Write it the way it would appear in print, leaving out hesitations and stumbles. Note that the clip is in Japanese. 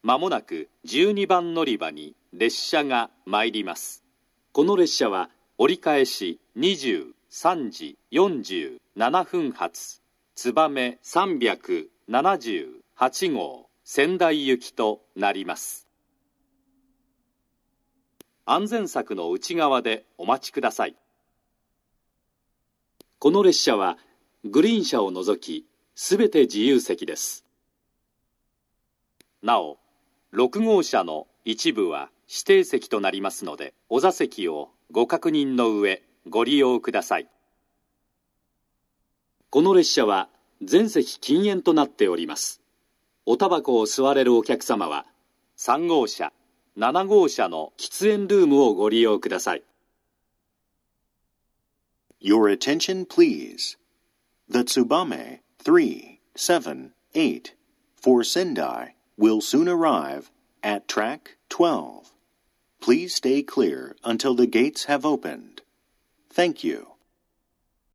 まもなく12番乗り場に列車が参ります。この列車は折り返し23時47分発燕378号仙台行きとなります。安全柵の内側でお待ちください。この列車はグリーン車を除きすべて自由席です。なお、6号車の一部は指定席となりますので、お座席をご確認の上ご利用ください。この列車は全席禁煙となっております。おタバコを吸われるお客様は3号車、7号車の喫煙ルームをご利用ください。 Your attention, please. The Tsubame 378 for Sendai will soon arrive at track 12. Please stay clear until the gates have opened. Thank you.